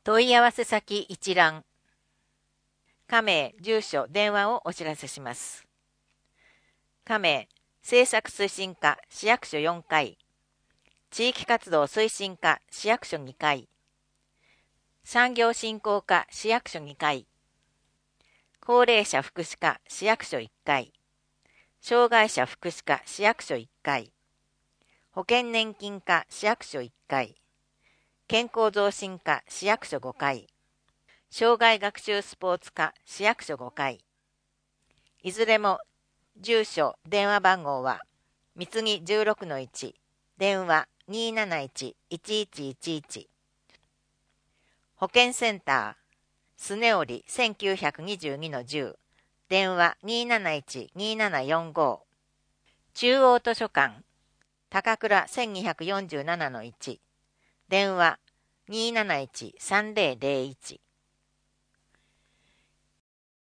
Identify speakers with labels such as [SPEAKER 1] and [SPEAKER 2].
[SPEAKER 1] 問い合わせ先一覧。加盟、住所、電話をお知らせします。加盟、政策推進課、市役所4階。地域活動推進課、市役所2階。産業振興課、市役所2階。高齢者福祉課、市役所1階。障害者福祉課、市役所1階。保険年金課、市役所1階。健康増進課、市役所5階。障害学習スポーツ課、市役所5階。いずれも、住所、電話番号は、三つぎ 16-1、電話 271-1111。保健センター、スネオリ 1922-10、電話 271-2745。中央図書館、高倉 1247-1、電話 271-3001。